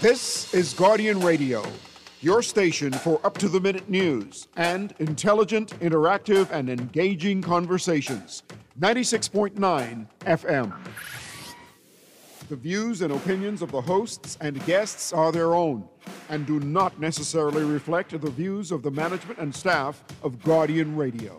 This is Guardian Radio, your station for up-to-the-minute news and intelligent, interactive, and engaging conversations. 96.9 FM. The views and opinions of the hosts and guests are their own and do not necessarily reflect the views of the management and staff of Guardian Radio.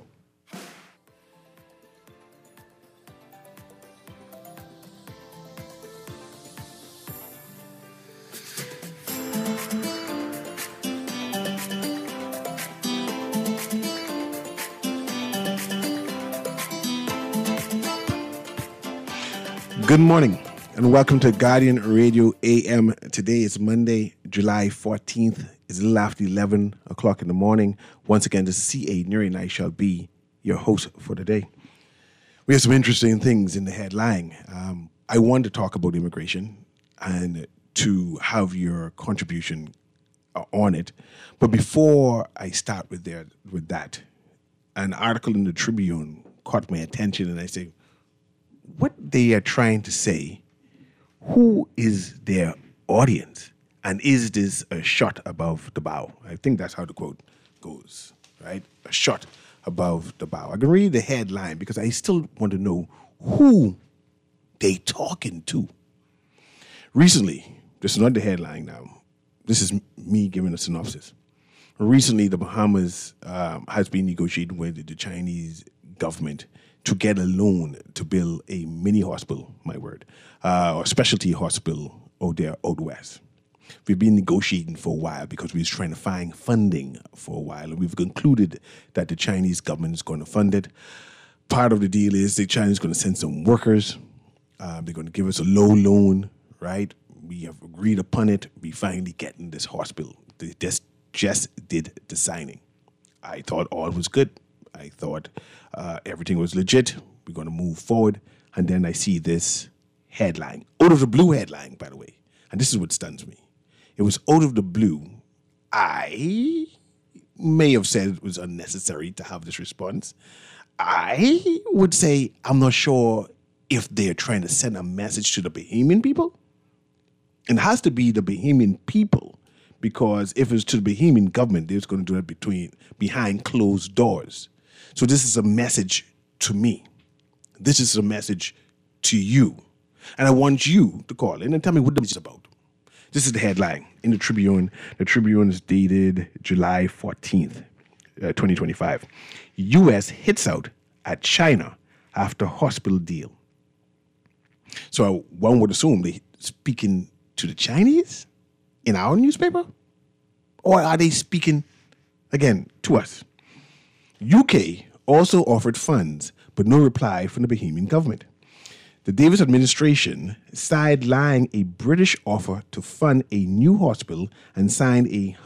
Good morning and welcome to Guardian Radio AM. Today is Monday, July 14th. It's a little after 11 o'clock in the morning. Once again, this is C.A. Nuri and I shall be your host for today. We have some interesting things in the headline. I want to talk about immigration and to have your contribution on it. But before I start with that, an article in the Tribune caught my attention and I say, what they are trying to say, who is their audience? And is this a shot above the bow? I think that's how the quote goes, right? A shot above the bow. I can read the headline because I still want to know who they talking to. Recently, this is not the headline now. This is me giving a synopsis. Recently, the Bahamas has been negotiating with the Chinese government to get a loan to build a mini hospital, or specialty hospital out there out west. We've been negotiating for a while because we was trying to find funding for a while, and we've concluded that the Chinese government is going to fund it. Part of the deal is the Chinese going to send some workers. They're going to give us a low loan, right? We have agreed upon it. We finally getting this hospital. They just did the signing. I thought all was good. I thought everything was legit. We're going to move forward. And then I see this headline, out of the blue headline, by the way. And this is what stuns me. It was out of the blue. I may have said it was unnecessary to have this response. I would say I'm not sure if they're trying to send a message to the Bahamian people. It has to be the Bahamian people, because if it's to the Bahamian government, they're going to do it behind closed doors. So this is a message to me. This is a message to you. And I want you to call in and tell me what this is about. This is the headline in the Tribune. The Tribune is dated July 14th, 2025. U.S. hits out at China after hospital deal. So one would assume they're speaking to the Chinese in our newspaper? Or are they speaking, again, to us? UK also offered funds, but no reply from the Bahamian government. The Davis administration sidelined a British offer to fund a new hospital and signed a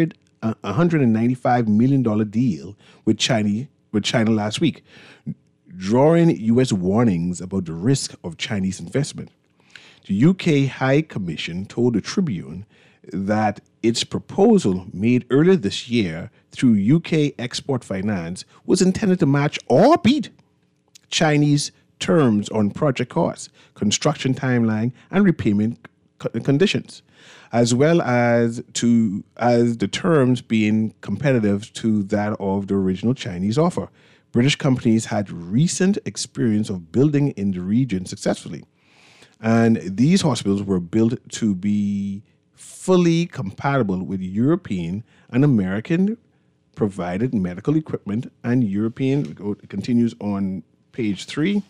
$195 million deal with China last week, drawing U.S. warnings about the risk of Chinese investment. The UK High Commission told the Tribune that its proposal made earlier this year through UK Export Finance was intended to match or beat Chinese terms on project costs, construction timeline, and repayment conditions, as well as the terms being competitive to that of the original Chinese offer. British companies had recent experience of building in the region successfully, and these hospitals were built to be fully compatible with European and American provided medical equipment, and European, it continues on page 3,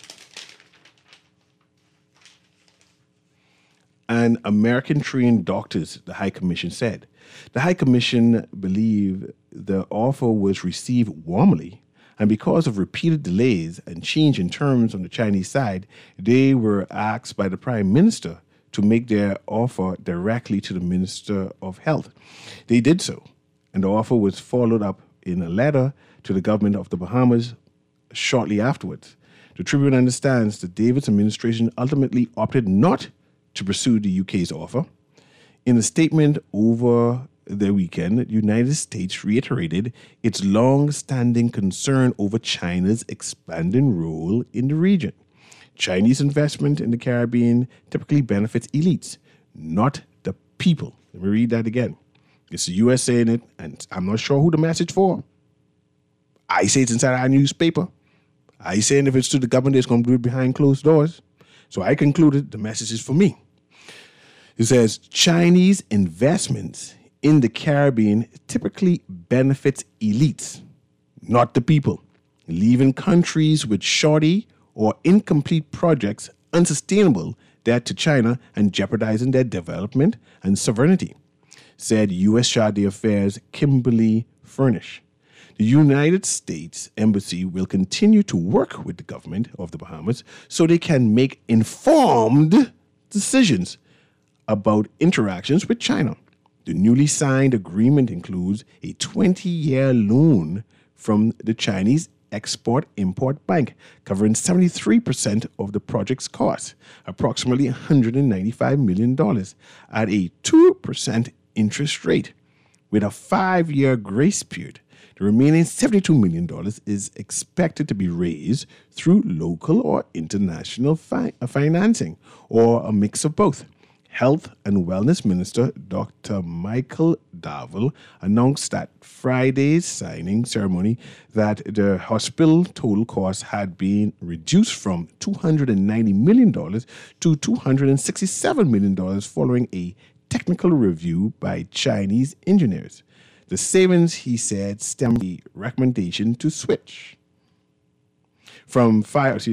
and American trained doctors, the High Commission said. The High Commission believed the offer was received warmly, and because of repeated delays and change in terms on the Chinese side, they were asked by the Prime Minister to make their offer directly to the Minister of Health. They did so, and the offer was followed up in a letter to the government of the Bahamas shortly afterwards. The Tribune understands the Davis administration ultimately opted not to pursue the UK's offer. In a statement over the weekend, the United States reiterated its long-standing concern over China's expanding role in the region. Chinese investment in the Caribbean typically benefits elites, not the people. Let me read that again. It's the U.S. saying it, and I'm not sure who the message for. I say it's inside our newspaper. I saying if it's to the government, it's going to do it behind closed doors. So I concluded the message is for me. It says, Chinese investments in the Caribbean typically benefits elites, not the people, leaving countries with shoddy or incomplete projects unsustainable debt to China and jeopardizing their development and sovereignty, said U.S. Charge d'Affaires Kimberly Furnish. The United States Embassy will continue to work with the government of the Bahamas so they can make informed decisions about interactions with China. The newly signed agreement includes a 20-year loan from the Chinese Export-Import Bank, covering 73% of the project's cost, approximately $195 million, at a 2% interest rate. With a 5-year grace period, the remaining $72 million is expected to be raised through local or international financing, or a mix of both. Health and Wellness Minister Dr. Michael Darville announced at Friday's signing ceremony that the hospital total cost had been reduced from $290 million to $267 million following a technical review by Chinese engineers. The savings, he said, stem from the recommendation to switch from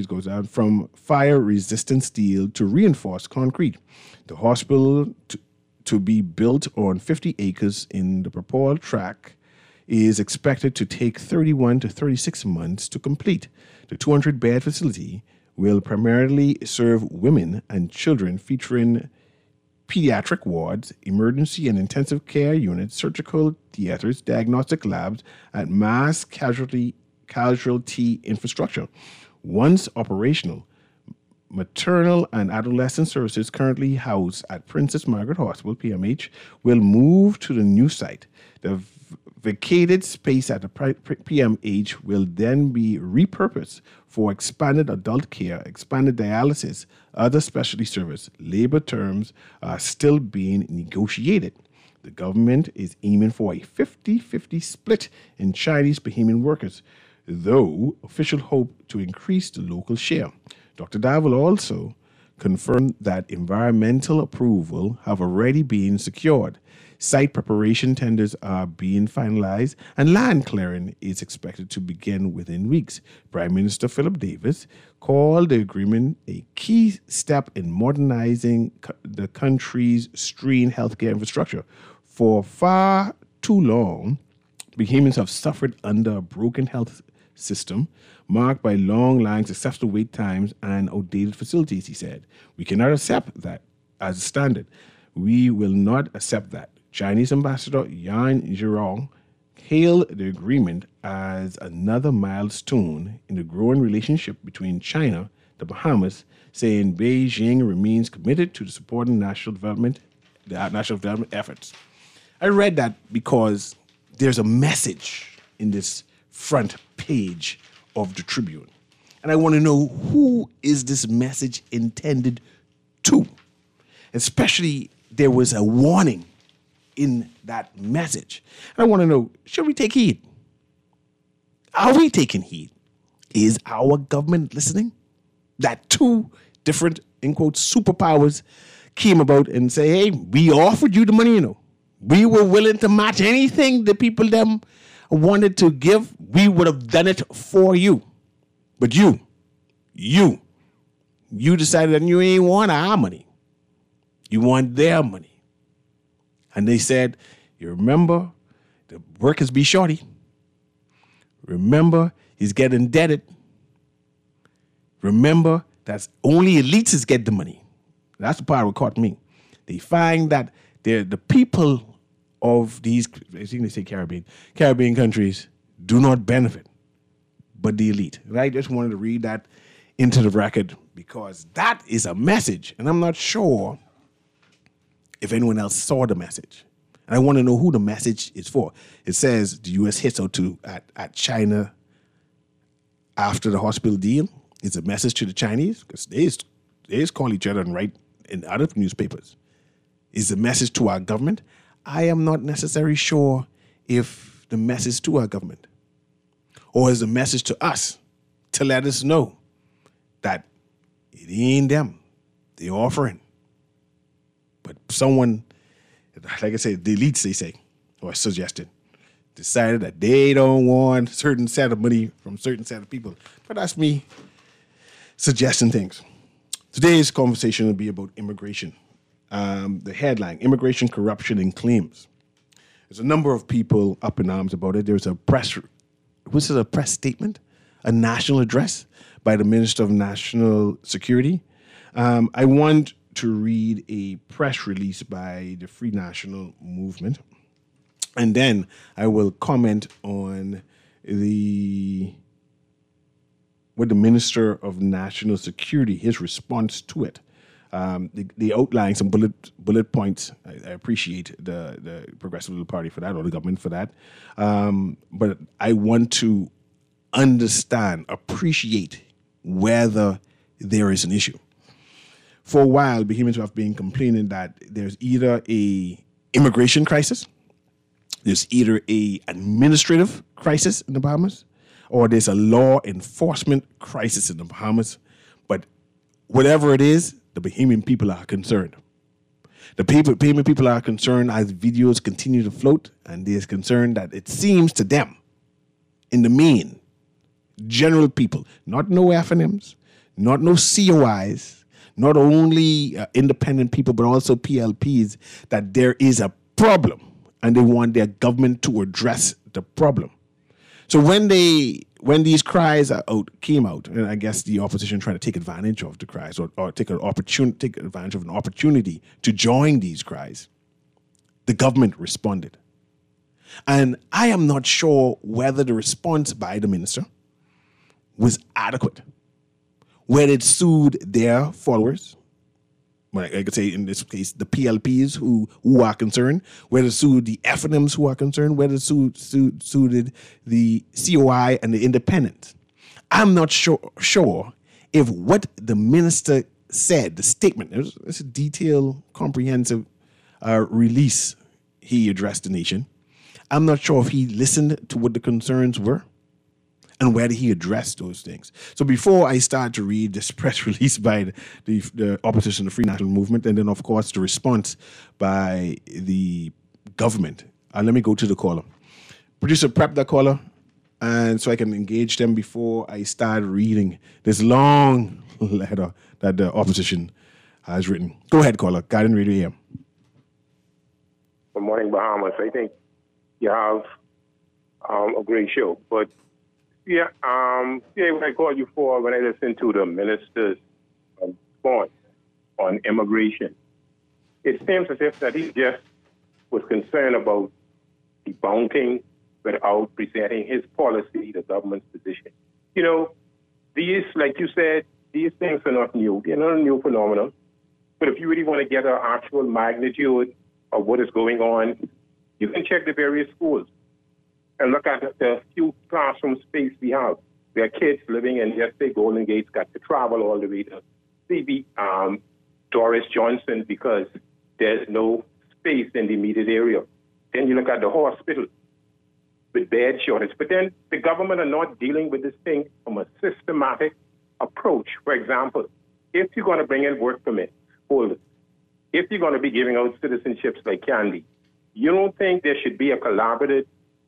fire-resistant steel to reinforced concrete. The hospital, to be built on 50 acres in the Papal tract, is expected to take 31 to 36 months to complete. The 200-bed facility will primarily serve women and children, featuring pediatric wards, emergency and intensive care units, surgical theaters, diagnostic labs, and mass casualty infrastructure. Once operational, maternal and adolescent services currently housed at Princess Margaret Hospital, PMH, will move to the new site. The vacated space at the PMH will then be repurposed for expanded adult care, expanded dialysis, other specialty service. Labor terms are still being negotiated. The government is aiming for a 50-50 split in Chinese Bahamian workers, though officials hope to increase the local share. Dr. Darville also confirmed that environmental approval have already been secured. Site preparation tenders are being finalized, and land clearing is expected to begin within weeks. Prime Minister Philip Davis called the agreement a key step in modernizing the country's strained healthcare infrastructure. For far too long, Bahamians have suffered under a broken health system marked by long lines, excessive wait times, and outdated facilities, he said. We cannot accept that as a standard. We will not accept that. Chinese Ambassador Yan Zhirong hailed the agreement as another milestone in the growing relationship between China and the Bahamas, saying Beijing remains committed to supporting national development efforts. I read that because there's a message in this front page of the Tribune. And I want to know, who is this message intended to? Especially, there was a warning in that message. And I want to know, should we take heed? Are we taking heed? Is our government listening? That two different, in quotes, superpowers came about and say, hey, we offered you the money, you know. We were willing to match anything the people them wanted to give. We would have done it for you. But you decided that you ain't want our money. You want their money. And they said, you remember, the workers be shorty. Remember, he's getting indebted. Remember, that's only elites get the money. That's the part that caught me. They find that the people of these, I think they say Caribbean countries do not benefit, but the elite. And I just wanted to read that into the record because that is a message, and I'm not sure if anyone else saw the message. And I want to know who the message is for. It says the U.S. hits out at China after the hospital deal. It's a message to the Chinese because they call each other and write in other newspapers. is the message to our government. I am not necessarily sure if the message to our government or is the message to us to let us know that it ain't them, they're offering. But someone, like I said, the elites, they say, or suggested, decided that they don't want a certain set of money from a certain set of people. But that's me suggesting things. Today's conversation will be about immigration. The headline, Immigration, Corruption, and Claims. There's a number of people up in arms about it. There's a press statement, a national address by the Minister of National Security. I want to read a press release by the Free National Movement, and then I will comment on with the Minister of National Security, his response to it. They outline some bullet points. I appreciate the Progressive Liberal Party for that, or the government for that. But I want to appreciate whether there is an issue. For a while, Bahamians have been complaining that there's either a immigration crisis, there's either a administrative crisis in the Bahamas, or there's a law enforcement crisis in the Bahamas. But whatever it is, the Bahamian people are concerned. The Bahamian people are concerned as videos continue to float, and there's concern that it seems to them, in the main, general people, not no FNMs, not no COIs, not only independent people, but also PLPs, that there is a problem, and they want their government to address the problem. So when these cries came out, and I guess the opposition tried to take advantage of the cries or take advantage of an opportunity to join these cries, the government responded. And I am not sure whether the response by the minister was adequate, whether it sued their followers, I could say in this case, the PLPs who are concerned, whether it sued the FNMs who are concerned, whether it suited the COI and the independents. I'm not sure if what the minister said, the statement, it's a detailed, comprehensive release he addressed the nation. I'm not sure if he listened to what the concerns were and whether he addressed those things. So before I start to read this press release by the opposition, the Free National Movement, and then, of course, the response by the government, let me go to the caller. Producer, prep that caller, and so I can engage them before I start reading this long letter that the opposition has written. Go ahead, caller. Guardian Radio AM. Good morning, Bahamas. I think you have a great show, but what I called you for when I listened to the minister's response on immigration, it seems as if that he just was concerned about debunking without presenting his policy, the government's position. You know, these, like you said, these things are not new. They're not a new phenomenon. But if you really want to get an actual magnitude of what is going on, you can check the various schools and look at the few classroom space we have. There are kids living in, let's say, Golden Gate's got to travel all the way to CB Doris Johnson because there's no space in the immediate area. Then you look at the hospital with bed shortage. But then the government are not dealing with this thing from a systematic approach. For example, if you're going to bring in work permit holders, if you're going to be giving out citizenships like candy, you don't think there should be a collaborative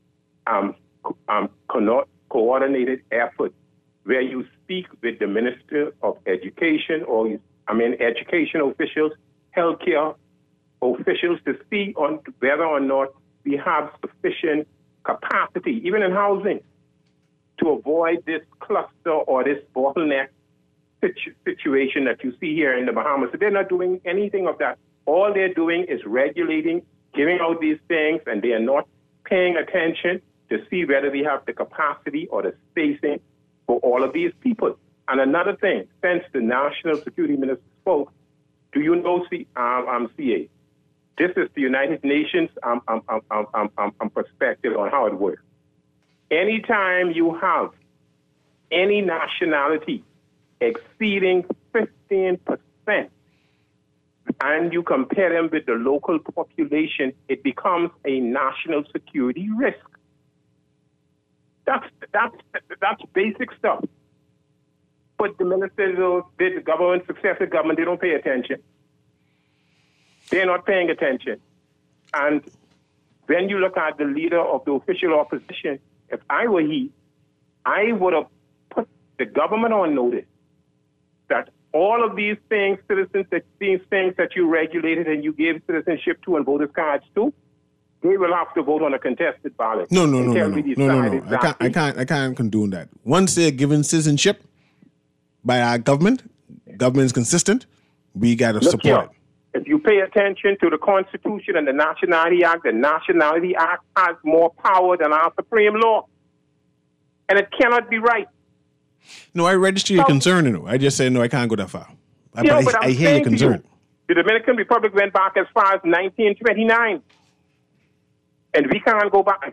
coordinated effort where you speak with the Minister of Education education officials, healthcare officials to see on whether or not we have sufficient capacity, even in housing, to avoid this cluster or this bottleneck situation that you see here in the Bahamas. So they're not doing anything of that. All they're doing is regulating, giving out these things, and they are not paying attention to see whether we have the capacity or the spacing for all of these people. And another thing, since the National Security Minister spoke, do you know CA? This is the United Nations perspective on how it works. Anytime you have any nationality exceeding 15% and you compare them with the local population, it becomes a national security risk. That's basic stuff. But the ministers, the government, successive government, they don't pay attention. They're not paying attention. And when you look at the leader of the official opposition, if I were he, I would have put the government on notice that all of these things, these things that you regulated and you gave citizenship to and voters cards to, they will have to vote on a contested ballot. No. I can't condone that. Once they're given citizenship by our government is consistent, we got to support it. If you pay attention to the Constitution and the Nationality Act, the Nationality Act has more power than our Supreme Law. And it cannot be right. No, I register your concern. I just say, no, I can't go that far. I hear your concern. The Dominican Republic went back as far as 1929. And we can't go back.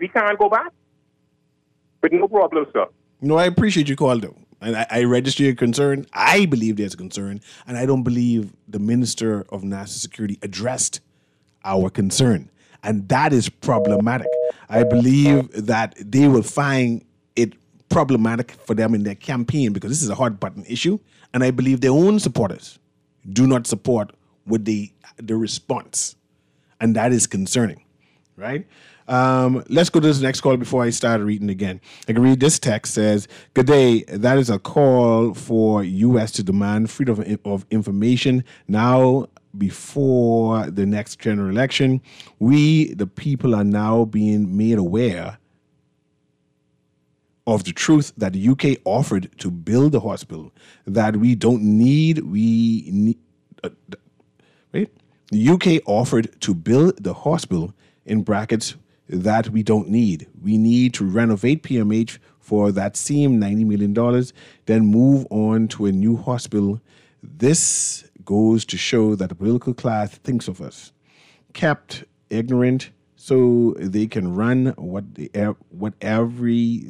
But no problem, sir. No, I appreciate your call, though. And I register your concern. I believe there's a concern. And I don't believe the Minister of National Security addressed our concern. And that is problematic. I believe that they will find it problematic for them in their campaign because this is a hot button issue. And I believe their own supporters do not support with the response. And that is concerning, right? Let's go to this next call before I start reading again. I can read this text says, "Good day. That is a call for U.S. to demand freedom of information now before the next general election. We, the people, are now being made aware of the truth that the UK offered to build a hospital that we don't need. The UK offered to build the hospital, in brackets, that we don't need. We need to renovate PMH for that same $90 million, then move on to a new hospital. This goes to show that the political class thinks of us, kept ignorant, so they can run whatever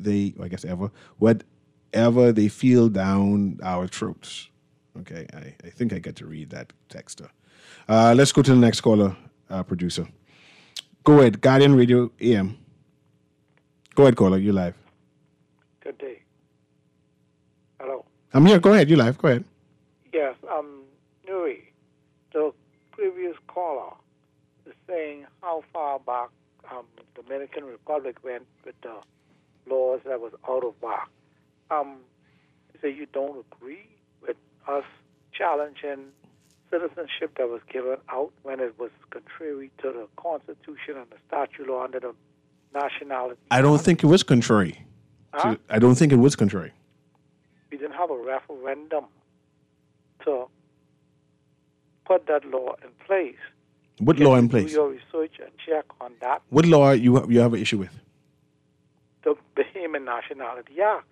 they feel down our throats." Okay, I think I get to read that text. Let's go to the next caller, producer. Go ahead, Guardian Radio AM. Go ahead, caller, you're live. Good day. Hello. I'm here, go ahead, you're live, go ahead. Yes, Nuri, the previous caller is saying how far back the Dominican Republic went with the laws that was out of whack. You say you don't agree with us challenging citizenship that was given out when it was contrary to the Constitution and the statute law under the Nationality Act? I don't think it was contrary. Huh? I don't think it was contrary. We didn't have a referendum to put that law in place. What law in place? Do your research and check on that. What law you have an issue with? The Bahamian Nationality Act.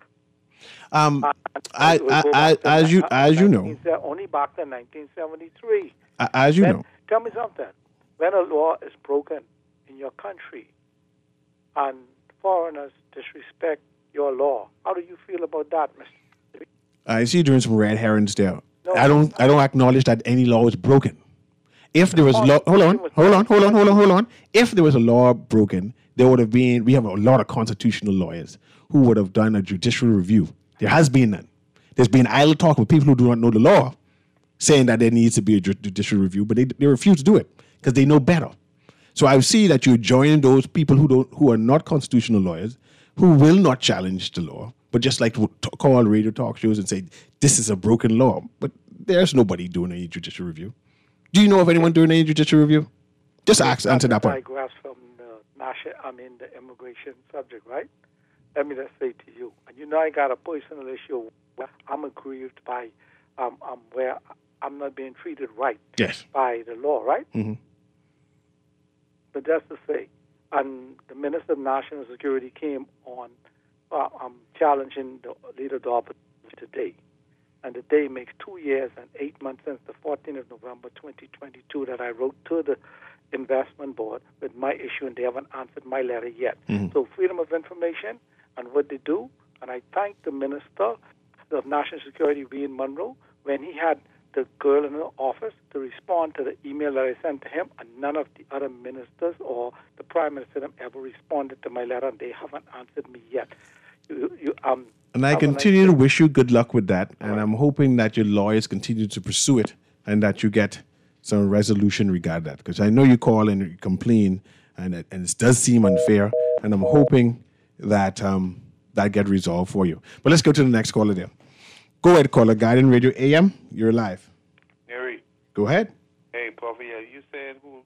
As you know, only back to 1973. As you know, tell me something. When a law is broken in your country and foreigners disrespect your law, how do you feel about that, Mr.? I see you doing some red herrings there. No, I don't acknowledge that any law is broken. If there was law, hold on. If there was a law broken, there would have been. We have a lot of constitutional lawyers who would have done a judicial review. There has been none. There's been idle talk with people who do not know the law, saying that there needs to be a judicial review, but they refuse to do it because they know better. So I see that you're joining those people who are not constitutional lawyers, who will not challenge the law, but just like to call radio talk shows and say this is a broken law. But there's nobody doing any judicial review. Do you know of anyone doing any judicial review? Just answer that part. I grasp from the immigration subject, right? Let me just say to you, and you know I got a personal issue where I'm aggrieved by where I'm not being treated right by the law, right? Mm-hmm. But that's to say, and the Minister of National Security came on challenging the leader of the opposition today. And the day makes 2 years and 8 months since the 14th of November 2022 that I wrote to the investment board with my issue, and they haven't answered my letter yet. Mm-hmm. So freedom of information and what they do, and I thank the Minister of National Security, Ian Munro, when he had the girl in the office to respond to the email that I sent to him, and none of the other ministers or the Prime Minister them ever responded to my letter, and they haven't answered me yet. And I continue to wish you good luck with that, and I'm hoping that your lawyers continue to pursue it and that you get some resolution regarding that, because I know you call and you complain, and it does seem unfair, and I'm hoping that that get resolved for you. But let's go to the next caller there. Go ahead, caller. Guardian Radio AM, you're live. Harry. Go ahead. Hey, Puffy, you saying who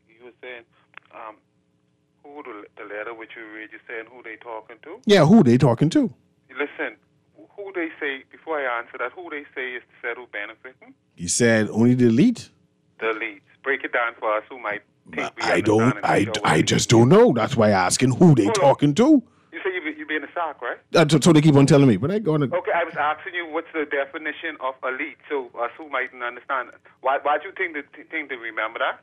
the letter which you read, you saying who they talking to? Yeah, who they talking to? Listen, who they say, before I answer that, who they say is the federal benefiting? He said only the elite. The elites. Break it down for us who might think I just don't know. That's why I'm asking who they talking to. You say you be in the sock, right? So they keep on telling me, but I go on. Okay, I was asking you what's the definition of elite, so us who mightn't understand it. Why do you think they remember that?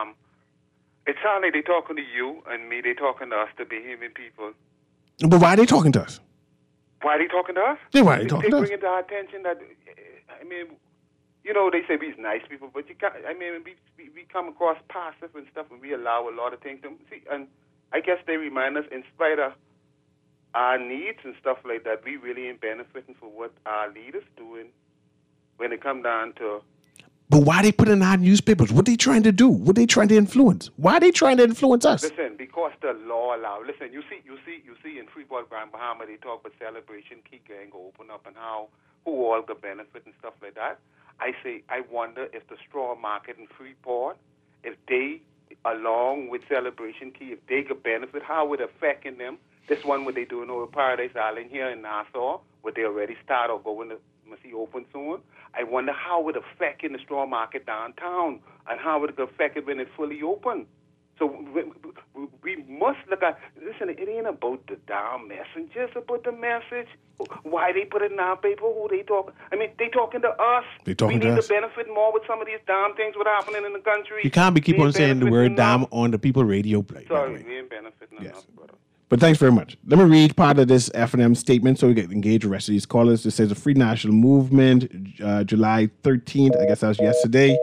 It sounds like they talking to you and me. They talking to us, the Bahamian people. But why are they talking to us? Why are they talking to us? Yeah, why are they talking to us? They bring it to our attention that, I mean, you know, they say we're nice people, but you can't, I mean, we come across passive and stuff, and we allow a lot of things to see. And I guess they remind us, in spite of our needs and stuff like that, we really ain't benefiting for what our leaders doing when it come down to. But why they put in our newspapers? What they trying to do? What they trying to influence? Why are they trying to influence us? Listen, because the law allows. Listen, you see in Freeport, Grand Bahama, they talk about Celebration Key Gang open up and who all the benefit and stuff like that. I say, I wonder if the straw market in Freeport, if they, along with Celebration Key, if they could benefit, how would it affect in them? This one, what they doing over Paradise Island here in Nassau, would they already start or going to see open soon? I wonder how it affect in the straw market downtown, and how it could affect it when it's fully open. So we must look at, listen, it ain't about the damn messengers, about the message. Why they put it in our paper, who they talking? I mean, they talking to us. They talking to us. We need to benefit more with some of these damn things what happening in the country. You can't keep on saying the word damn on the People Radio play. Sorry, we ain't benefiting enough, brother. But thanks very much. Let me read part of this F&M statement so we can engage the rest of these callers. It says the Free National Movement, July 13th, I guess that was yesterday.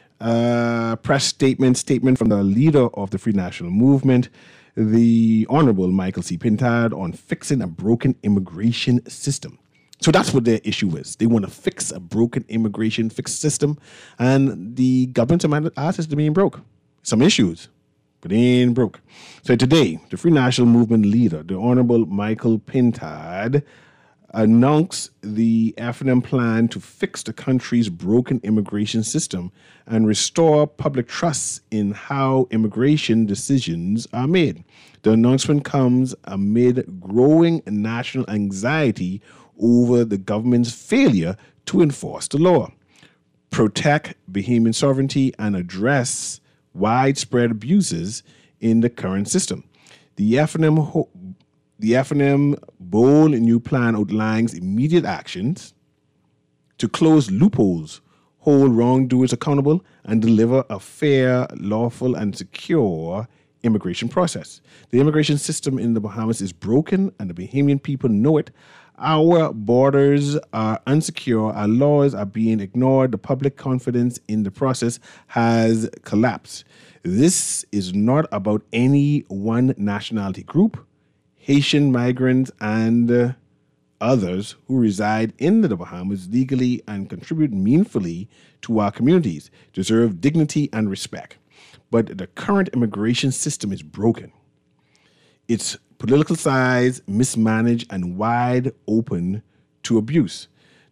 Press statement from the leader of the Free National Movement, the Honorable Michael C. Pintard, on fixing a broken immigration system. So that's what their issue is. They want to fix a broken immigration system, and the government asked us to be broke. Some issues, but they ain't broke. So today, the Free National Movement leader, the Honorable Michael Pintard, announced the F&M plan to fix the country's broken immigration system and restore public trust in how immigration decisions are made. The announcement comes amid growing national anxiety over the government's failure to enforce the law, protect Bahamian sovereignty, and address widespread abuses in the current system. The F&M bold new plan outlines immediate actions to close loopholes, hold wrongdoers accountable, and deliver a fair, lawful, and secure immigration process. The immigration system in the Bahamas is broken, and the Bahamian people know it. Our borders are unsecure, our laws are being ignored, the public confidence in the process has collapsed. This is not about any one nationality group. Haitian migrants and others who reside in the Bahamas legally and contribute meaningfully to our communities deserve dignity and respect. But the current immigration system is broken. It's political size, mismanaged, and wide open to abuse.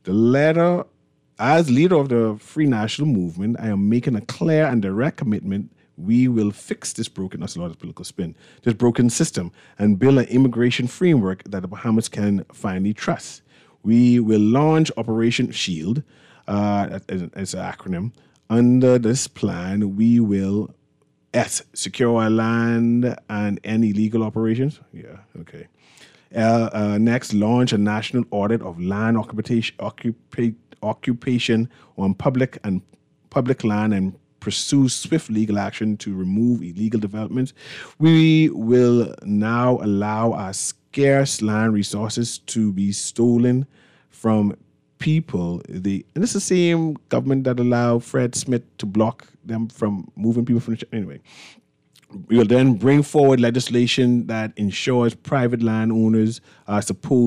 As leader of the Free National Movement, I am making a clear and direct commitment. We will fix this broken, that's a lot of political spin, this broken system, and build an immigration framework that the Bahamas can finally trust. We will launch Operation SHIELD, as an acronym. Under this plan, we will secure our land and any illegal operations. Yeah, okay. Next, launch a national audit of land occupation on public land and pursue swift legal action to remove illegal developments. We will now allow our scarce land resources to be stolen from people, and this is the same government that allowed Fred Smith to block them from moving people from anyway. We'll then bring forward legislation that ensures private landowners are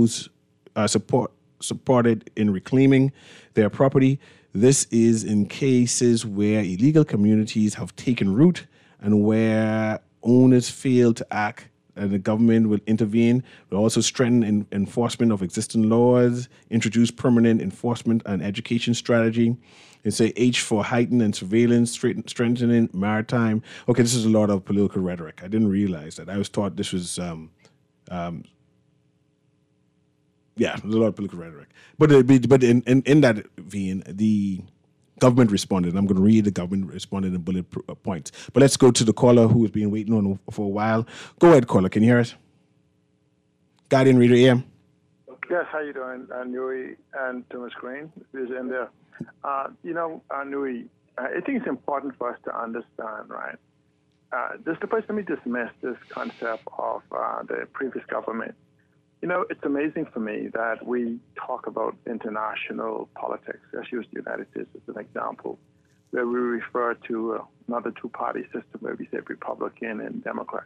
supported in reclaiming their property. This is in cases where illegal communities have taken root and where owners fail to act, and the government will intervene. We'll also strengthen enforcement of existing laws, introduce permanent enforcement and education strategy. It's a H for heightened and surveillance, strengthening maritime. Okay, this is a lot of political rhetoric. I didn't realize that. I was taught this was, there's a lot of political rhetoric. But in that vein, the government responded. And I'm going to read the government responded in bullet points. But let's go to the caller who has been waiting on for a while. Go ahead, caller. Can you hear us? Guardian Radio AM. Yes, how you doing, Nui and Thomas Green? Who's in there? Nui, I think it's important for us to understand, right? Let me dismiss this concept of the previous government. It's amazing for me that we talk about international politics. Let's use the United States as an example, where we refer to another two-party system where we say Republican and Democrat.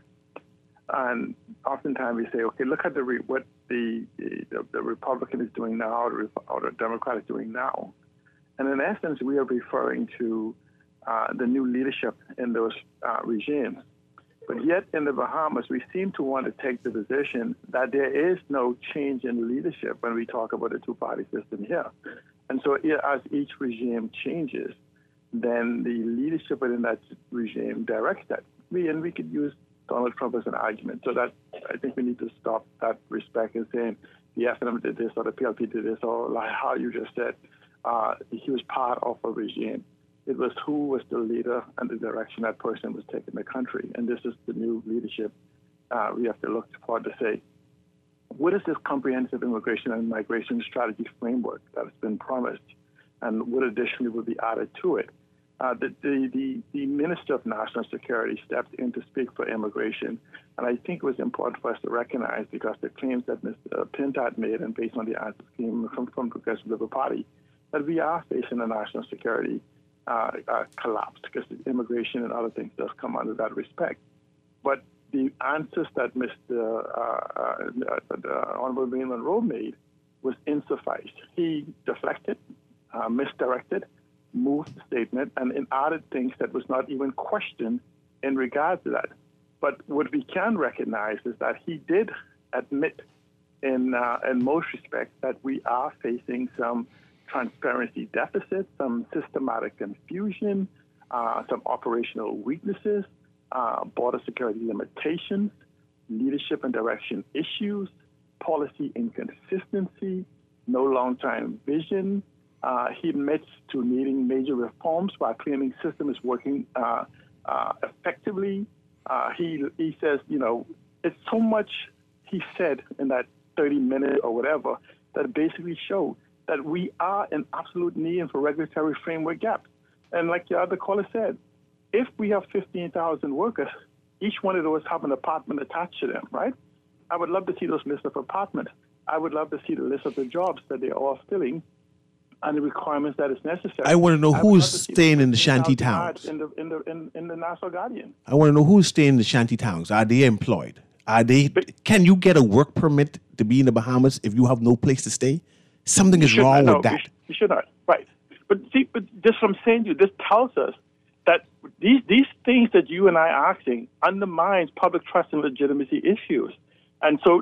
And oftentimes we say, okay, look at what the Republican is doing now or the Democrat is doing now. And in essence, we are referring to the new leadership in those regimes. But yet in the Bahamas, we seem to want to take the position that there is no change in leadership when we talk about a two-party system here. And so as each regime changes, then the leadership within that regime directs that. We could use Donald Trump as an argument. So that I think we need to stop that respect in saying the FNM did this or the PLP did this, or like how you just said, he was part of a regime. It was who was the leader and the direction that person was taking the country. And this is the new leadership we have to look for to say, what is this comprehensive immigration and migration strategy framework that has been promised? And what additionally will be added to it? The Minister of National Security stepped in to speak for immigration. And I think it was important for us to recognize, because the claims that Mr. Pintat made, and based on the answers came from the Progressive Liberal Party, that we are facing a national security collapse, because immigration and other things does come under that respect. But the answers that the Honorable Wayne Monroe made was insufficient. He deflected, misdirected, moved the statement, and added things that was not even questioned in regard to that. But what we can recognize is that he did admit in most respects that we are facing some transparency deficits, some systematic confusion, some operational weaknesses, border security limitations, leadership and direction issues, policy inconsistency, no long-term vision. He admits to needing major reforms while claiming system is working effectively. He says, it's so much he said in that 30 minutes or whatever that basically showed that we are in absolute need for regulatory framework gaps. And like the other caller said, if we have 15,000 workers, each one of those have an apartment attached to them, right? I would love to see those lists of apartments. I would love to see the list of the jobs that they're all filling and the requirements that is necessary. I want to know who's staying in the shanty towns. In the Nassau Guardian. I want to know who's staying in the shanty towns. Are they employed? Can you get a work permit to be in the Bahamas if you have no place to stay? Something is wrong with that. You should not. Right. But this what I'm saying to you, this tells us that these things that you and I are asking undermines public trust and legitimacy issues. And so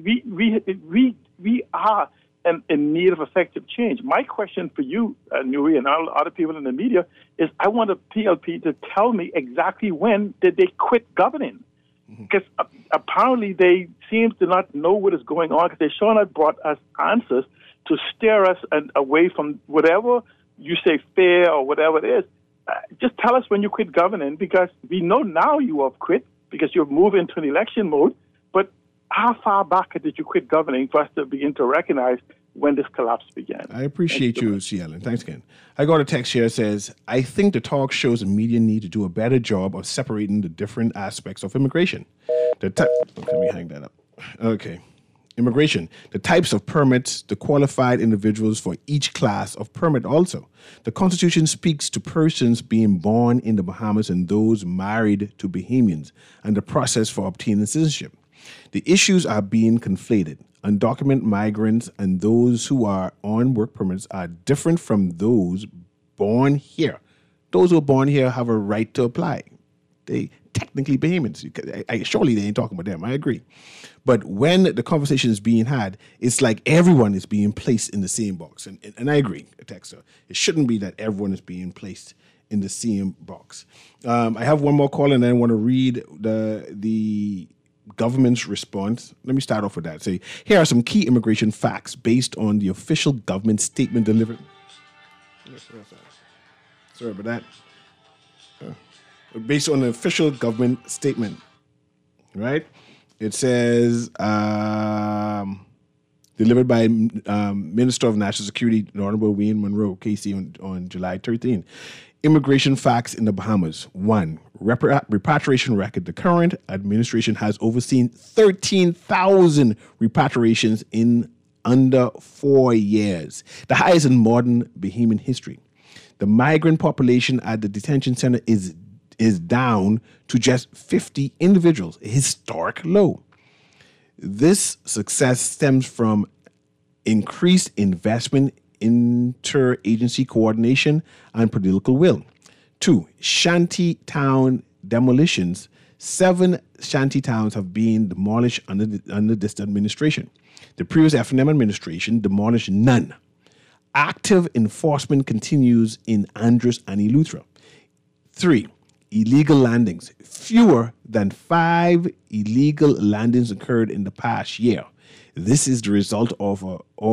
we are in need of effective change. My question for you, Nuri, and all other people in the media is, I want the PLP to tell me exactly when did they quit governing. Because apparently they seem to not know what is going on, because they sure not brought us answers to steer us away from whatever you say fair or whatever it is. Just tell us when you quit governing, because we know now you have quit because you've moved into an election mode. But how far back did you quit governing for us to begin to recognize when this collapse began? I appreciate you, C. Allen. Thanks again. I got a text here that says, I think the talk shows the media need to do a better job of separating the different aspects of immigration. Let me hang that up. Okay. immigration, the types of permits, the qualified individuals for each class of permit also. The Constitution speaks to persons being born in the Bahamas and those married to Bahamians and the process for obtaining citizenship. The issues are being conflated. Undocumented migrants and those who are on work permits are different from those born here. Those who are born here have a right to apply. They technically Bahamians. Surely they ain't talking about them. I agree. But when the conversation is being had, it's like everyone is being placed in the same box. And I agree, Texter. It shouldn't be that everyone is being placed in the same box. I have one more call, and then I want to read the government's response. Let me start off with that. Say, here are some key immigration facts based on the official government statement delivered. Sorry about that. Based on the official government statement, right? It says, delivered by Minister of National Security, the Honorable Wayne Monroe, KC, on July 13. Immigration facts in the Bahamas. 1. Repatriation record. The current administration has overseen 13,000 repatriations in under 4 years, the highest in modern Bahamian history. The migrant population at the detention center is down to just 50 individuals, a historic low. This success stems from increased investment, interagency coordination, and political will. 2. Shanty town demolitions. 7 shanty towns have been demolished under this administration. The previous FNM administration demolished none. Active enforcement continues in Andros and Eleuthera. 3. Illegal landings. Fewer than 5 illegal landings occurred in the past year. This is the result of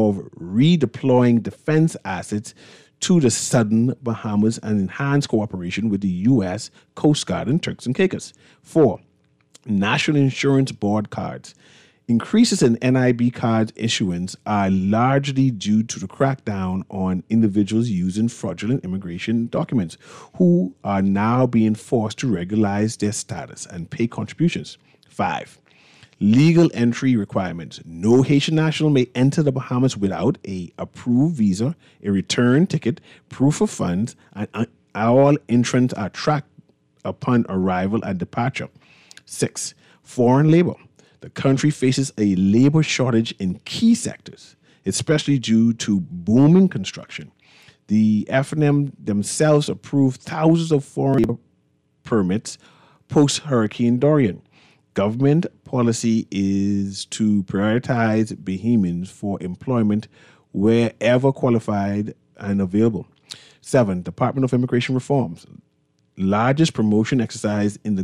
redeploying defense assets to the southern Bahamas and enhanced cooperation with the U.S. Coast Guard and Turks and Caicos. 4. National Insurance Board cards. Increases in NIB cards issuance are largely due to the crackdown on individuals using fraudulent immigration documents who are now being forced to regularize their status and pay contributions. 5. Legal entry requirements. No Haitian national may enter the Bahamas without an approved visa, a return ticket, proof of funds, and all entrants are tracked upon arrival and departure. 6. Foreign labor. The country faces a labor shortage in key sectors, especially due to booming construction. The FNM themselves approved thousands of foreign labor permits post-Hurricane Dorian. Government policy is to prioritize Bahamians for employment wherever qualified and available. 7. Department of Immigration Reforms. Largest promotion exercise in the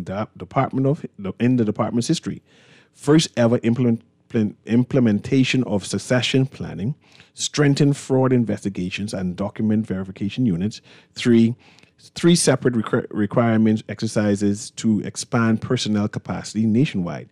department's history. First ever implementation of succession planning, strengthened fraud investigations and document verification units. 3 separate requirements exercises to expand personnel capacity nationwide.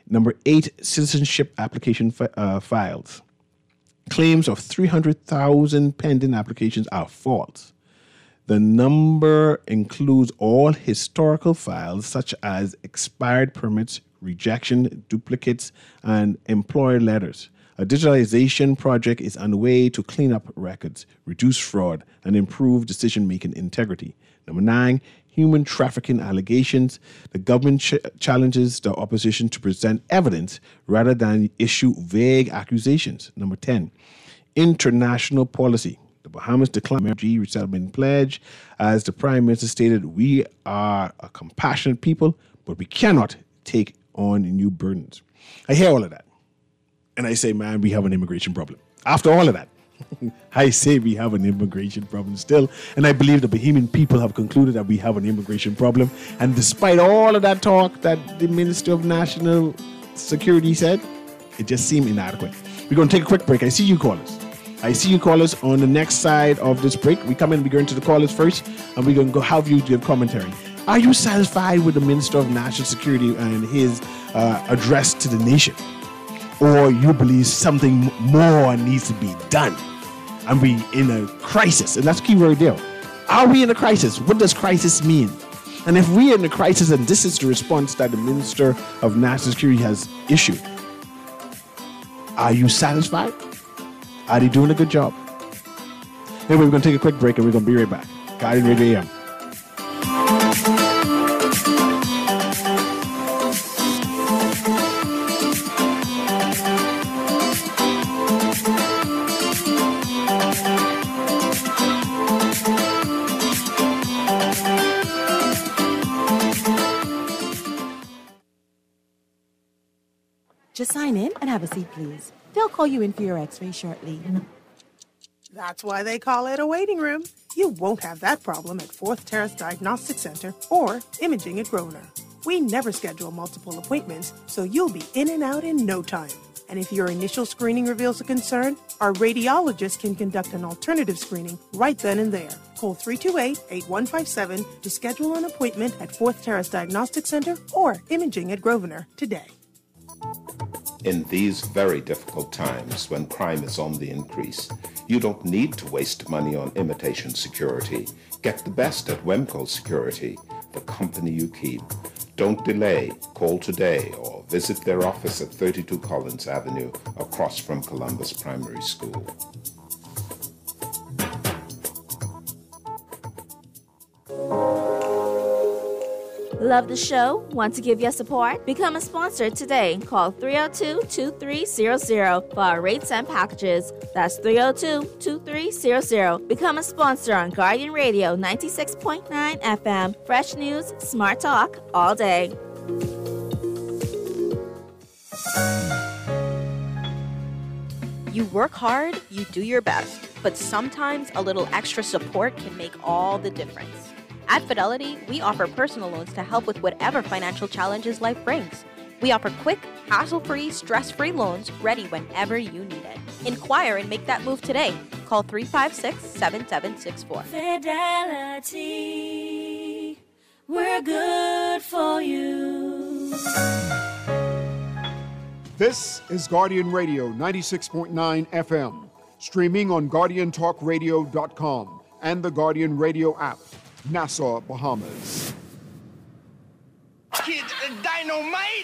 8, citizenship application files. Claims of 300,000 pending applications are false. The number includes all historical files such as expired permits, rejection, duplicates, and employer letters. A digitalization project is underway to clean up records, reduce fraud, and improve decision-making integrity. 9, human trafficking allegations. The government challenges the opposition to present evidence rather than issue vague accusations. 10, international policy. The Bahamas declined refugee resettlement pledge. As the Prime Minister stated, we are a compassionate people, but we cannot take on new burdens. I hear all of that. And I say, man, we have an immigration problem. After all of that, I say we have an immigration problem still. And I believe the Bahamian people have concluded that we have an immigration problem. And despite all of that talk that the Minister of National Security said, it just seemed inadequate. We're going to take a quick break. I see you callers. On the next side of this break. We come in, we go into the callers first, and we're going to go have you give commentary. Are you satisfied with the Minister of National Security and his address to the nation? Or you believe something more needs to be done? And we in a crisis, and that's the key word there. Are we in a crisis? What does crisis mean? And if we are in a crisis, and this is the response that the Minister of National Security has issued, Are you satisfied? Are they doing a good job? Anyway, we're going to take a quick break and we're going to be right back. Guardian Radio AM. Just sign in and have a seat, please. They'll call you in for your x-ray shortly. That's why they call it a waiting room. You won't have that problem at Fourth Terrace Diagnostic Center or Imaging at Grosvenor. We never schedule multiple appointments, so you'll be in and out in no time. And if your initial screening reveals a concern, our radiologist can conduct an alternative screening right then and there. Call 328-8157 to schedule an appointment at Fourth Terrace Diagnostic Center or Imaging at Grosvenor today. In these very difficult times when crime is on the increase, you don't need to waste money on imitation security. Get the best at Wemco Security, the company you keep. Don't delay. Call today or visit their office at 32 Collins Avenue across from Columbus Primary School. Love the show? Want to give your support? Become a sponsor today. Call 302-2300 for our rates and packages. That's 302-2300. Become a sponsor on Guardian Radio 96.9 FM. Fresh news, smart talk, all day. You work hard, you do your best, but sometimes a little extra support can make all the difference. At Fidelity, we offer personal loans to help with whatever financial challenges life brings. We offer quick, hassle-free, stress-free loans ready whenever you need it. Inquire and make that move today. Call 356-7764. Fidelity, we're good for you. This is Guardian Radio 96.9 FM, streaming on GuardianTalkRadio.com and the Guardian Radio app. Nassau, Bahamas. Kid Dynamite.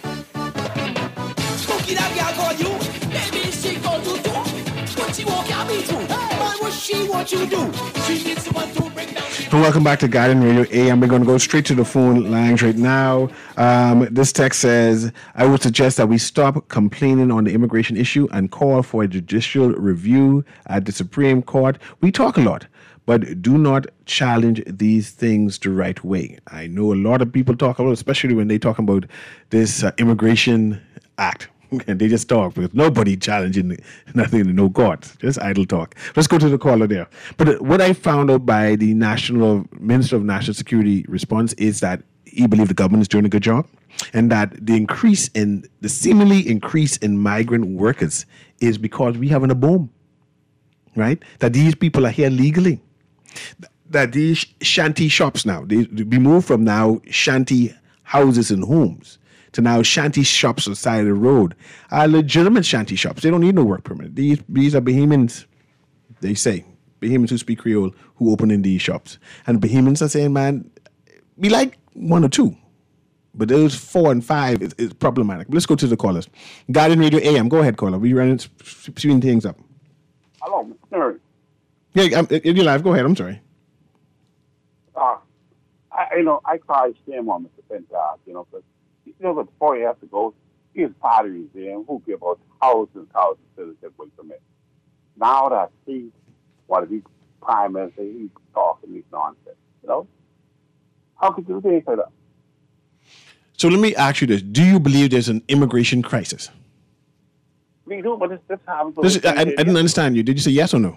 Spooky that girl call you. Baby, she go to do. What she want can be true. Man, what she want you do. She needs someone to bring down. And welcome back to Guardian Radio AM. We're going to go straight to the phone lines right now. This text says, I would suggest that we stop complaining on the immigration issue and call for a judicial review at the Supreme Court. We talk a lot, but do not challenge these things the right way. I know a lot of people talk about, especially when they talk about this Immigration Act. And they just talk because nobody challenging nothing, no court, just idle talk. Let's go to the caller there. But what I found out by the Minister of National Security response is that he believes the government is doing a good job and that the seemingly increase in migrant workers is because we having a boom, right? That these people are here legally. That these shanty shops now, they be moved from now shanty houses and homes to now shanty shops on the side of the road are legitimate shanty shops. They don't need no work permit. These are Bahamians, they say, Bahamians who speak Creole who open in these shops. And Bahamians are saying, man, we like one or two, but those 4 and 5 is problematic. But let's go to the callers. Guardian Radio AM, go ahead, caller. We running speeding things up. Hello, Mr. Nerd. Yeah, you're live. Go ahead. I'm sorry. I try to stand on Mr. Penthouse, because before he has to go, he's part of the museum who give us thousands and thousands of citizens with permit. Now that he, one of these prime ministers, he's talking these nonsense, How could you say that? So let me ask you this. Do you believe there's an immigration crisis? We do, but this happens. I didn't understand you. Did you say yes or no?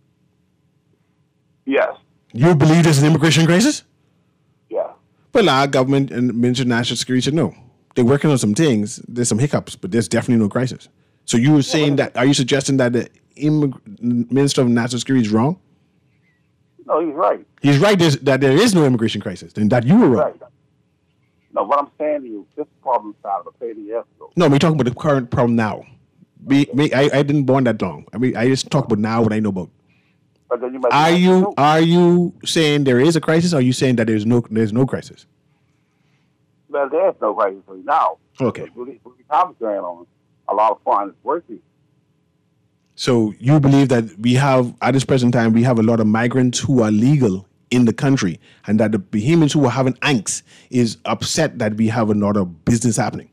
Yes. You believe there's an immigration crisis? Yeah. Well, our government and Minister of National Security said no. They're working on some things. There's some hiccups, but there's definitely no crisis. So you were saying that, are you suggesting that the Minister of National Security is wrong? No, he's right. He's right that there is no immigration crisis, and that you were wrong. Right. No, what I'm saying to you, this problem started 30 years ago. No, we're talking about the current problem now. I didn't born that long. I just talk about now what I know about. But then are you saying there is a crisis, or are you saying that there's no crisis? Well, there's no crisis now. Okay. What the problem's going on a lot of foreigners working. So you believe that we have, at this present time, we have a lot of migrants who are legal in the country, and that the Bahamians who are having angst is upset that we have another business happening?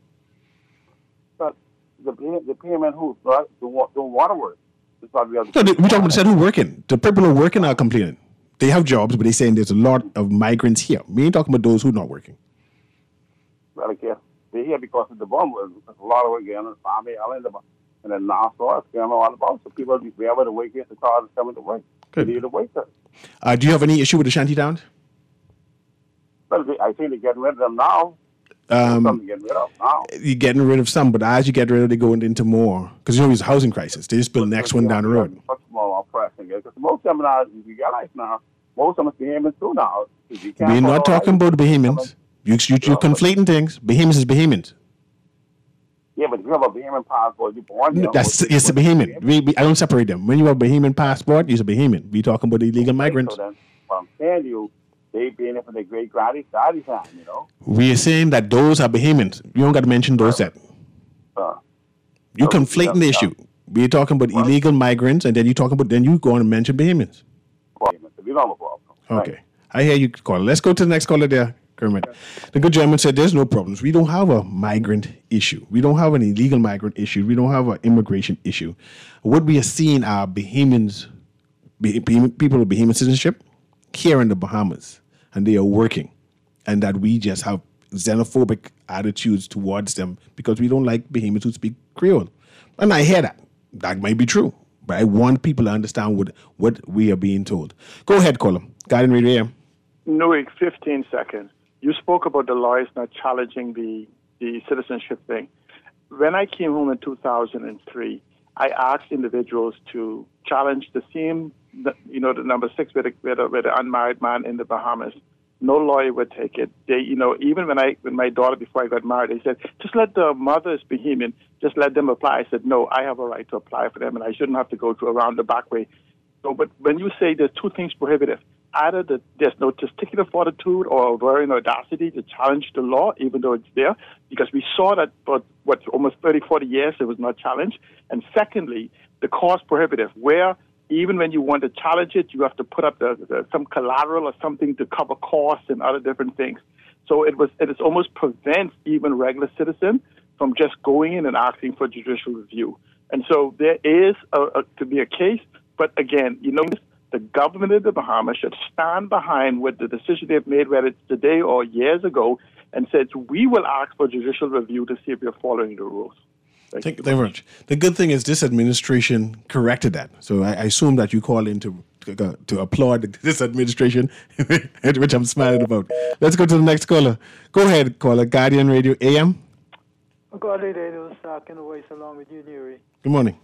But the Bahamian who don't want to work. That's why we have No, we're talking about who working. The people who are working are complaining. They have jobs, but they're saying there's a lot of migrants here. We ain't talking about those who are not working. Well, I guess they're here because of the bomb. There's a lot of work again in Farming Island and then Nassau. It's going all about. So people be able to wake up the cars and coming to work. Good. They need to wake up. Do you have any issue with the shanty towns? Well, I think they're getting rid of them now. Some getting rid of now. You're getting rid of some, but as you get rid of, they're going into more. Because it's a housing crisis. They just build the next one down the road. Much more pressing. Because most of them now, you realize now, most of them are Bahamians too now. We're not talking about Bahamians. You're conflating things. Bahamians is Bahamians. Yeah, but if you have a Bahamian passport, you're born here. It's a Bahamian. I don't separate them. When you have a Bahamian passport, you're a Bahamian. We're talking about illegal migrants. So then, what I'm saying to you, they been here for their great granddaddy time, you know. We are saying that those are Bahamians. You don't got to mention those yet. You're conflating the issue. We're talking about illegal migrants, and then you go on and mention Bahamians. We don't have a problem. Okay. I hear you, caller. Let's go to the next caller there, Kermit. The good gentleman said there's no problems. We don't have a migrant issue. We don't have an illegal migrant issue. We don't have an immigration issue. What we are seeing are Bahamians, people with Bahamian citizenship here in the Bahamas, and they are working, and that we just have xenophobic attitudes towards them because we don't like Bahamians who speak Creole. And I hear that. That might be true. But I want people to understand what we are being told. Go ahead, caller. Guardian Radio AM. No, 15 seconds. You spoke about the lawyers not challenging the citizenship thing. When I came home in 2003, I asked individuals to challenge the same, the number 6 with the unmarried man in the Bahamas. No lawyer would take it. They, even when my daughter, before I got married, they said, just let the mothers Bahamian, just let them apply. I said, no, I have a right to apply for them, and I shouldn't have to go through around the back way. So, but when you say there's two things prohibitive, either there's no testicular fortitude or varying audacity to challenge the law, even though it's there, because we saw that for almost 30, 40 years it was not challenged. And secondly, the cost prohibitive, where even when you want to challenge it, you have to put up some collateral or something to cover costs and other different things. So it is almost prevents even regular citizens from just going in and asking for judicial review. And so there is to be a case, but again, the government of the Bahamas should stand behind what the decision they've made, whether it's today or years ago, and said we will ask for judicial review to see if you're following the rules. Thank you very much. The good thing is this administration corrected that. So I assume that you call in to applaud this administration, which I'm smiling about. Let's go to the next caller. Go ahead, caller. Guardian Radio AM. Guardian Radio, talking voice along with you, Nuri. Good morning.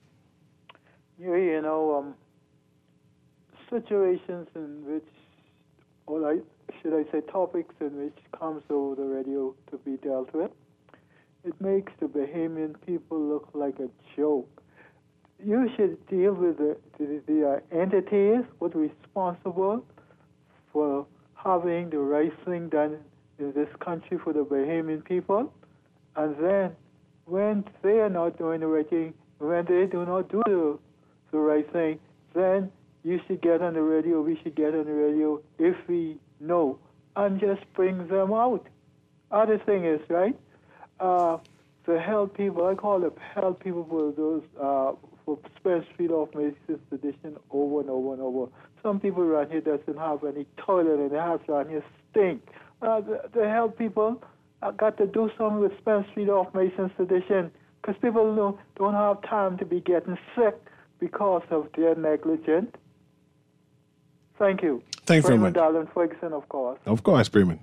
Nuri, situations in which, or should I say topics in which comes over the radio to be dealt with, it makes the Bahamian people look like a joke. You should deal with the entities who are responsible for having the right thing done in this country for the Bahamian people. And then when they are not doing the right thing, when they do not do the right thing, then you should get on the radio, we should get on the radio if we know, and just bring them out. Other thing is, right, to help people, I call it help people for those, for Spence Street off Macy's edition over and over and over. Some people around here doesn't have any toilet in the house around here stink. The help people got to do something with Spence Street off Mason's edition, because people don't have time to be getting sick because of their negligence. Thank you. Thanks very much. Darlin Ferguson, of course. Of course, Bremen.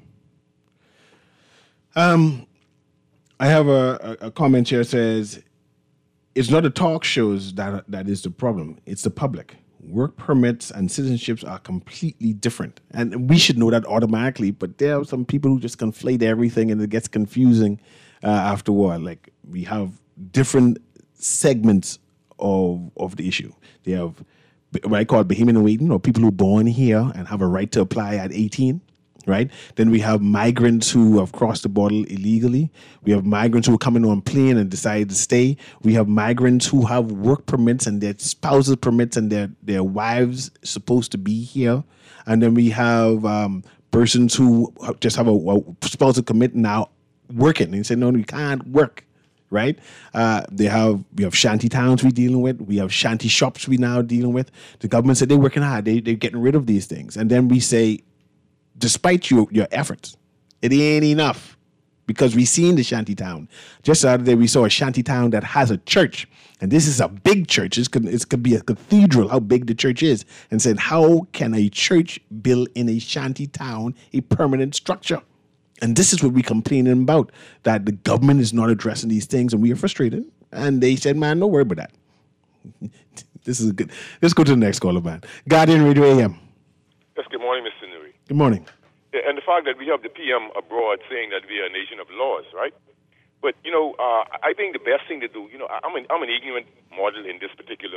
I have a comment here that says, it's not the talk shows that is the problem. It's the public. Work permits and citizenships are completely different. And we should know that automatically, but there are some people who just conflate everything and it gets confusing after a while. Like, we have different segments of the issue. They have what I call Bahamian waiting, or people who are born here and have a right to apply at 18. right? Then we have migrants who have crossed the border illegally. We have migrants who are coming on plane and decide to stay. We have migrants who have work permits and their spouses permits and their wives supposed to be here. And then we have persons who just have a spousal commit now working and say, no, you can't work, right? We have shanty towns we're dealing with. We have shanty shops we now dealing with. The government said they're working hard. They're getting rid of these things. And then we say, despite your efforts, it ain't enough because we seen the shanty town. Just the other day, we saw a shanty town that has a church, and this is a big church. It could be a cathedral, how big the church is, and said, how can a church build in a shanty town a permanent structure? And this is what we're complaining about, that the government is not addressing these things, and we are frustrated. And they said, man, don't worry about that. This is good. Let's go to the next caller, man. Guardian Radio AM. Yes, good morning, Mr. Newey. Good morning. Yeah, and the fact that we have the PM abroad saying that we are a nation of laws, right? But, I think the best thing to do, I'm an ignorant model in this particular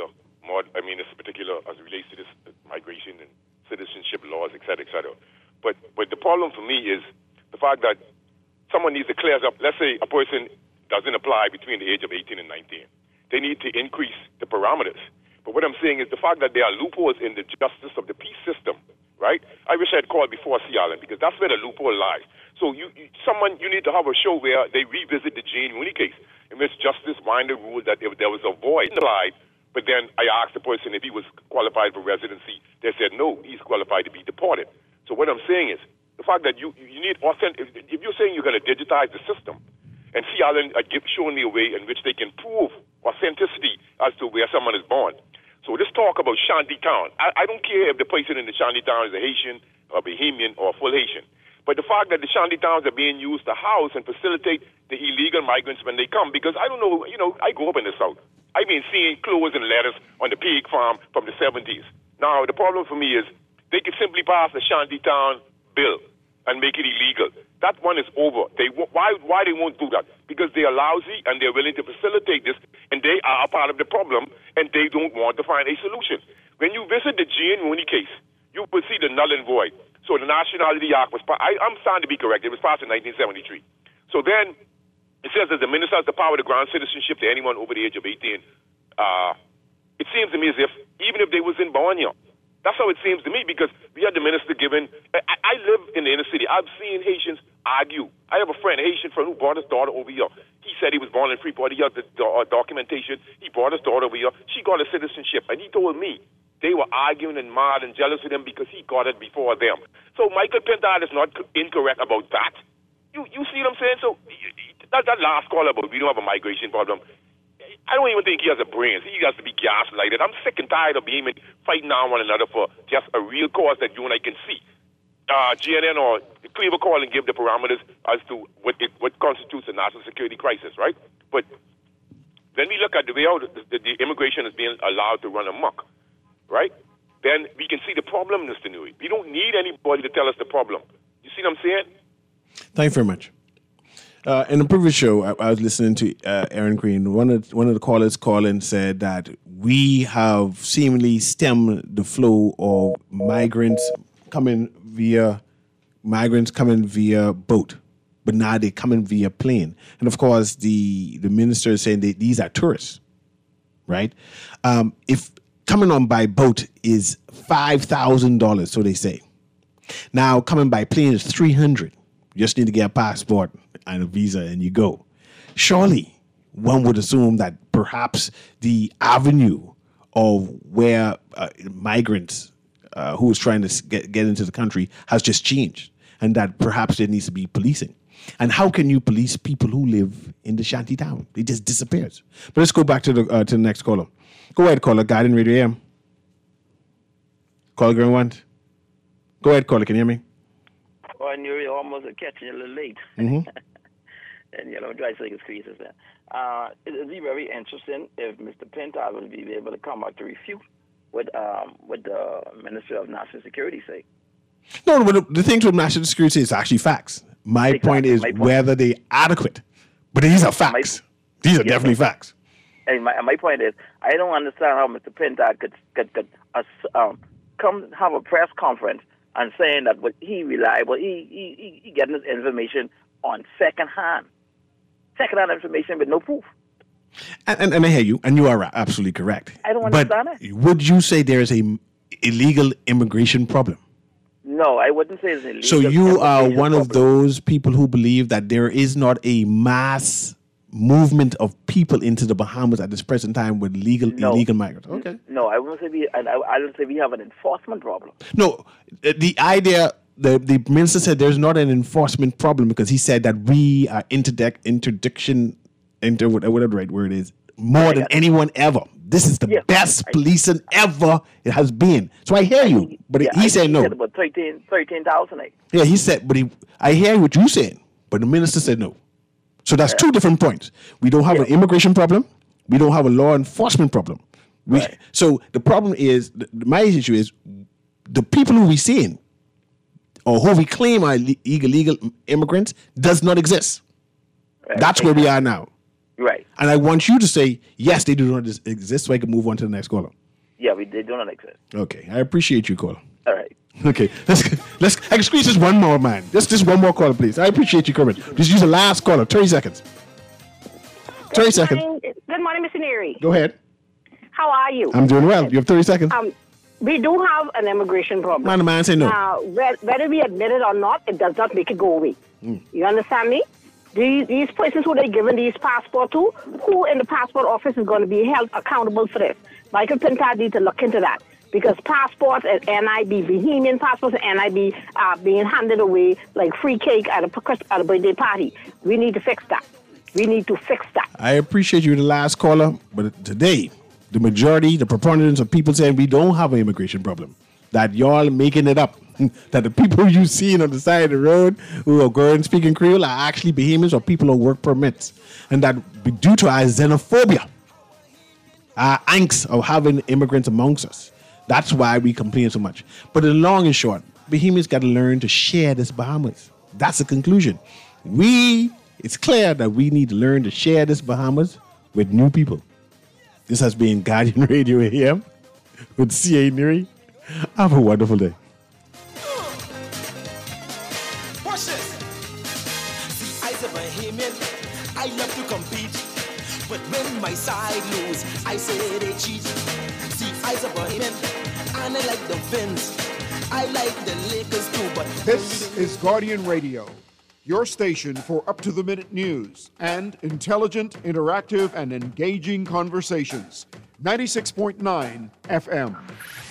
as it relates to this migration and citizenship laws, et cetera, et cetera. But the problem for me is the fact that someone needs to clear up. Let's say a person doesn't apply between the age of 18 and 19. They need to increase the parameters. But what I'm saying is the fact that there are loopholes in the justice of the peace system, right? I wish I'd called before C. Allen, because that's where the loophole lies. So you need to have a show where they revisit the Jane Mooney case, in which Justice Winder ruled that if there was a void applied, but then I asked the person if he was qualified for residency. They said, no, he's qualified to be deported. So what I'm saying is the fact that you need authentic. If you're saying you're going to digitize the system, and C. Allen showing me a way in which they can prove authenticity as to where someone is born. So let's talk about Shanty Town. I don't care if the person in the Shanty Town is a Haitian or Bahamian or full Haitian. But the fact that the Shanty Towns are being used to house and facilitate the illegal migrants when they come, because I don't know, I grew up in the South. I've been seeing clothes and letters on the pig farm from the 70s. Now, the problem for me is they could simply pass the Shanty Town bill and make it illegal. That one is over. Why they won't do that? Because they are lousy and they're willing to facilitate this, and they are a part of the problem, and they don't want to find a solution. When you visit the Jane Mooney case, you will see the null and void. So the Nationality Act was passed. I'm starting to be correct. It was passed in 1973. So then it says that the minister has the power to grant citizenship to anyone over the age of 18. It seems to me as if even if they was in born here, that's how it seems to me, because we had the minister given. I live in the inner city. I've seen Haitians argue. I have a friend, a Haitian friend, who brought his daughter over here. He said he was born in Freeport. He had the documentation. He brought his daughter over here. She got a citizenship, and he told me they were arguing and mad and jealous with him because he got it before them. So Michael Pintard is not incorrect about that. You see what I'm saying? So that last call about we don't have a migration problem, I don't even think he has a brain. He has to be gaslighted. I'm sick and tired of fighting on one another for just a real cause that you and I can see. GNN or Cleaver call and give the parameters as to what constitutes a national security crisis, right? But then we look at the way how the immigration is being allowed to run amok, right? Then we can see the problem, Mr. Newey. We don't need anybody to tell us the problem. You see what I'm saying? Thank you very much. In the previous show, I was listening to Aaron Green. One of the callers called and said that we have seemingly stemmed the flow of migrants coming via boat, but now they're coming via plane. And of course, the minister is saying that these are tourists, right? If coming on by boat is $5,000, so they say. Now coming by plane is $300. You just need to get a passport and a visa and you go. Surely one would assume that perhaps the avenue of where migrants who is trying to get into the country has just changed, and that perhaps there needs to be policing. And how can you police people who live in the shanty town? It just disappears. But let's go back to the next caller. Go ahead, caller. Guardian Radio AM. Caller going once. Go ahead, caller. Can you hear me? Oh, I knew you almost catching you a little late. Mm-hmm. And, I think it's creases there. It would be very interesting if Mr. Pintard would be able to come back to refute what the Minister of National Security say. No, but the things with national security is actually facts. My point is whether they're adequate. But these are facts. These are definitely facts. And my point is, I don't understand how Mr. Pintard could come have a press conference and saying that what he reliable, he getting his information on second-hand information with no proof. And I hear you, and you are absolutely correct. I don't understand it. Would you say there is a illegal immigration problem? No, I wouldn't say it's illegal. So you are one of those people who believe that there is not a mass movement of people into the Bahamas at this present time with illegal migrants. Okay. No, I wouldn't say I don't say we have an enforcement problem. No, the idea, the minister said there's not an enforcement problem because he said that we are whatever the right word is, more than anyone ever. This is the best policing ever it has been. So I hear you, but he said no. He said about 13,000. Yeah, he said, but I hear what you saying, but the minister said no. So that's two different points. We don't have an immigration problem. We don't have a law enforcement problem. So the problem is, my issue is, the people who we seeing or who we claim are illegal immigrants does not exist. Right. That's where we are now. Right. And I want you to say, yes, they do not exist, so I can move on to the next caller. Yeah, they do not exist. Okay. I appreciate you, caller. All right. Okay. Let's I can squeeze just one more, man. Just one more caller, please. I appreciate you coming. Just use the last caller. 30 seconds. 30 seconds. Good morning, Mr. Neary. Go ahead. How are you? I'm doing well. You have 30 seconds. We do have an immigration problem. Man, say no. Whether we admit it or not, it does not make it go away. You understand me? These persons who they're giving these passports to, who in the passport office is going to be held accountable for this? Michael Pintar needs to look into that. Because passports and NIB, Bahamian passports and NIB are being handed away like free cake at a birthday party. We need to fix that. I appreciate you, the last caller, but today, the majority, the proponents of people saying we don't have an immigration problem, that y'all making it up, that the people you see on the side of the road who are going speaking Creole are actually Bahamians or people on work permits, and that due to our xenophobia, our angst of having immigrants amongst us, that's why we complain so much. But in long and short, Bahamians got to learn to share this Bahamas. That's the conclusion. It's clear that we need to learn to share this Bahamas with new people. This has been Guardian Radio AM with C.A. Neary. Have a wonderful day. Watch this. See, I's a Bahamian. I love to compete. But when my side lose, I say they cheat. See, I's a Bahamian. And I like the Fins. I like the Lakers too, but this is Guardian Radio, your station for up-to-the-minute news and intelligent, interactive, and engaging conversations. 96.9 FM.